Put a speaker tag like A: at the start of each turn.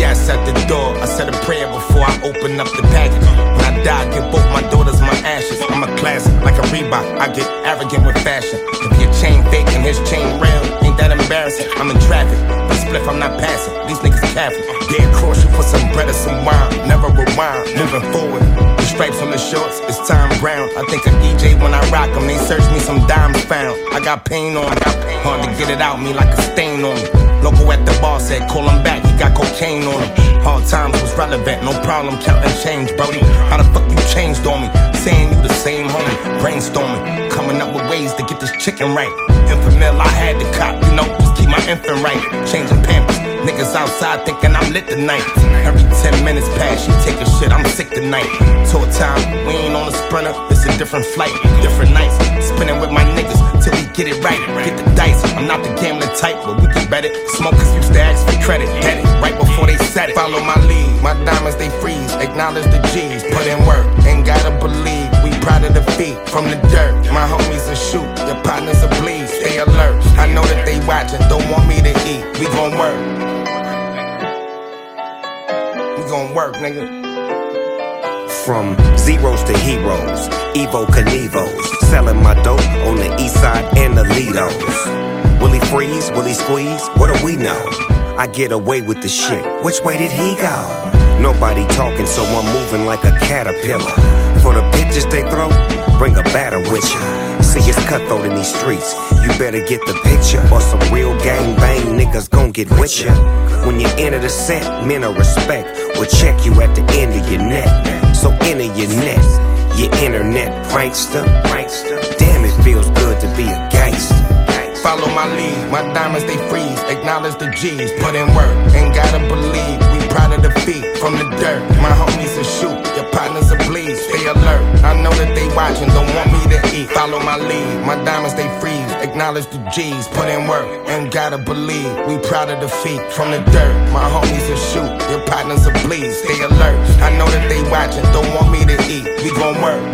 A: gas at the door. I said a prayer before I open up the package. When I die, I give both my daughters my ashes. I'm a classic, like a Reebok. I get arrogant with fashion. If your chain fake and his chain real, ain't that embarrassing? I'm in traffic, but spliff, I'm not passing. These niggas capping. Dead cross you for some bread or some wine. Never rewind, moving forward. The stripes on the shorts, it's Tom Brown. I think of EJ when I rock them. They search me, some dimes found. I got pain on me. Hard to get it out me like a stain on me. Local at the bar said, call him back, he got cocaine on him. Hard times was relevant, no problem counting change, brody. How the fuck you changed on me? Saying you the same homie, brainstorming. Coming up with ways to get this chicken right. Infamil, I had the cop, you know, just keep my infant right. Changing pampers, niggas outside thinking I'm lit tonight. Every 10 minutes pass, she take a shit, I'm sick tonight. Tour time, we ain't on a sprinter, it's a different flight, different nights. Spinning with my niggas till we get it right. Get the dice, I'm not the gambling type, but we can bet it. Smokers used to ask for credit, get it, right before they said it. Follow my lead, my diamonds they freeze, acknowledge the G's, put in work, ain't gotta believe, we proud of the feet, from the dirt. My homies will shoot, your partners will bleed, stay alert. I know that they watching, don't want me to eat, we gon' work. We gon' work, nigga.
B: From zeros to heroes, Evo Knievos, selling my dope on the east side and the Lidos. Will he freeze? Will he squeeze? What do we know? I get away with the shit. Which way did he go? Nobody talking, so I'm moving like a caterpillar. For the pitches they throw, bring a batter with you. See, it's cutthroat in these streets. You better get the picture, or some real gang bang niggas gon' get with you. When you enter the set, men of respect will check you at the end of your neck. So enter your net, your internet prankster. Damn, it feels good to be a gangster.
A: Follow my lead, my diamonds they freeze, acknowledge the G's, put in work, ain't gotta believe, we proud of the feet, from the dirt. My homies will shoot, your partners will bleed, stay alert. I know that they watching, don't want me to eat. Follow my lead, my diamonds they freeze, acknowledge the G's, put in work, ain't gotta believe, we proud of the feet, from the dirt. My homies will shoot, your partners will bleed, stay alert. I know that they watching, don't want me to eat, we gon' work.